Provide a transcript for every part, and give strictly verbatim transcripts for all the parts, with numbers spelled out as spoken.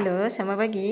Hello, selamat pagi.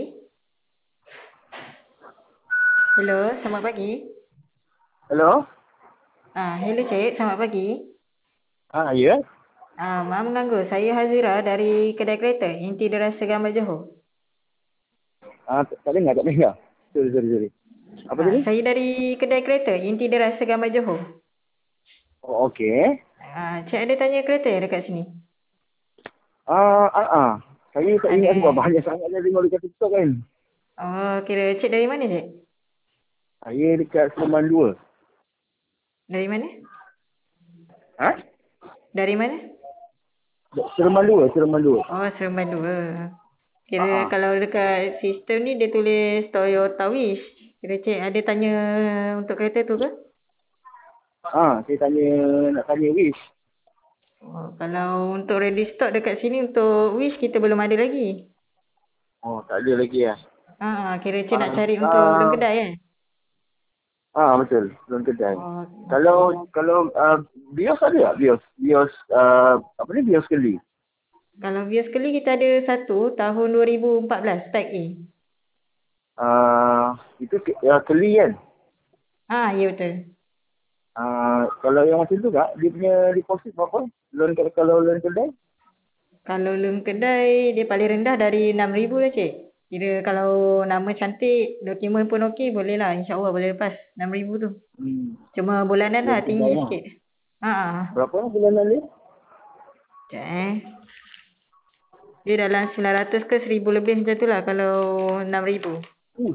Hello, selamat pagi. Hello? Ah, hello cik, selamat pagi. Ah, ya? Ah, maaf mengganggu. Saya Hazira dari kedai kereta Inti Derasa Gambar Johor. Ah, tak tak dengar, tak dengar. Sorry, sorry, sorry. Apa Ah, tadi? saya dari kedai kereta Inti Derasa Gambar Johor. Oh, okey. Ah, cik ada tanya kereta ya dekat sini? Ah, ah, ah. Saya tak ingat sebab Ada. banyak sangat saya tengok dekat TikTok kan. Oh, kira cik dari mana cik? Saya dekat Sereman dua. Dari mana? Ha? Dari mana? Sereman dua, Sereman dua. Oh, Seremban dua. Ah, Kira ah. kalau dekat sistem ni dia tulis Toyota Wish. Kira cik ada tanya untuk kereta tu ke? Ah, saya tanya, nak tanya Wish. Oh, kalau untuk ready stock dekat sini untuk Wish kita belum ada lagi. Oh, tak ada lagi lah. Ah, kira cik nak Ah, cari untuk belum ah, kedai kan? ah, betul. Belum kedai. Oh, Kalau, okey. kalau uh, bios ada tak? Bios. Bios, uh, apa ni? Bios keli. Kalau Vios Keli kita ada satu tahun dua ribu empat belas type A. Ah, itu ke, uh, keli kan? Ah, ya betul. Uh, kalau yang macam tu kak, dia punya deposit berapa? Loan kalau, kalau loan kedai? Kalau loan kedai dia paling rendah dari enam ribu lah cik. Kira kalau nama cantik, dokumen pun okey boleh lah. InsyaAllah boleh lepas enam ribu tu. Hmm. Cuma bulanan lah Loan tinggi kedai lah. sikit. Ah, Berapa bulanan dia? sekejap eh. Dia dalam sembilan ratus ke seribu lebih macam tu lah kalau enam ribu. Uh,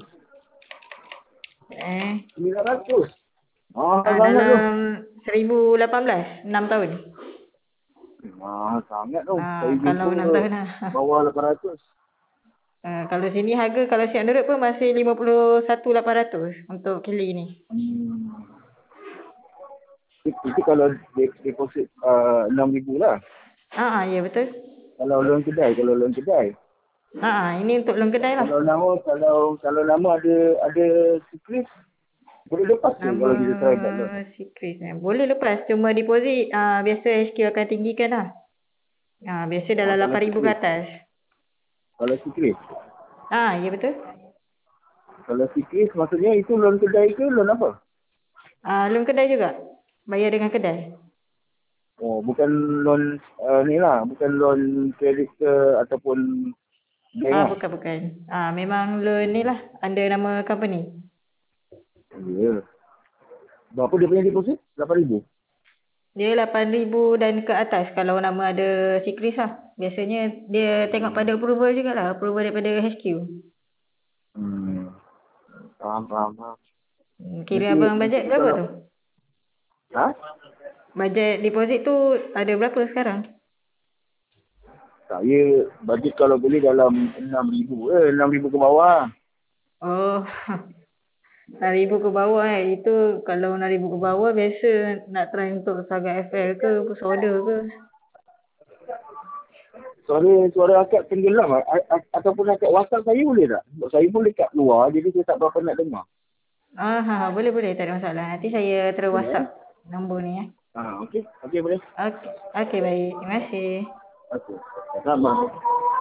Eh. sembilan ratus. Mahal Ah, sangat tu. dalam seribu lapan belas, enam tahun. Mahal sangat tu. Ah, Saya kalau jumpa enam tahun lah. bawah lapan ratus. Ah, kalau sini harga kalau siap nurut pun masih lima puluh satu lapan ratus untuk kili ni. Hmm. Itu, itu kalau de- deposit uh, enam ribu lah. Ah, ah, ya betul. Kalau loan kedai, kalau loan kedai. Ah, ah, ini untuk loan kedai lah. Kalau nama, kalau kalau nama ada ada secret, boleh lepas ke Nama kalau kita try kat loan? si Chris eh. Boleh lepas cuma deposit ah, biasa H Q akan tinggikan lah. Ah, biasa Ah, dalam kalau lapan ribu ke secret. atas. Kalau secret. Ah, ya betul. Kalau sikit maksudnya itu loan kedai ke loan apa? Ah, loan kedai juga. Bayar dengan kedai. Oh, bukan loan uh, ni lah, bukan loan kredit ke ataupun bank Ah, lah. bukan bukan. Ah, memang loan ni lah under nama company. Ya. Yeah. Berapa dia punya deposit? lapan ribu. Dia lapan ribu dan ke atas kalau nama ada si Chris lah. Biasanya dia tengok pada approval jugalah. Approval daripada H Q. Hmm. Faham, faham, faham. Hmm, kira Nanti, abang nanti bajet berapa kalau, tu? ha? Bajet deposit tu ada berapa sekarang? Saya bajet kalau boleh dalam enam ribu. Eh, enam ribu ke bawah. Oh, enam ribu ke bawah eh. Itu kalau enam ribu ke bawah biasa nak try untuk Saga F L ke, push order ke. Suara, suara akak tenggelam lah. A- a- ataupun akak WhatsApp saya boleh tak? Sebab saya pun dekat luar, jadi saya tak berapa nak dengar. Ah, ha, ha, boleh boleh tak ada masalah. Nanti saya terus Boleh eh? WhatsApp nombor ni eh. Ah, okey. Okey, boleh. Okey, okey baik. Terima kasih. Okey. Sama.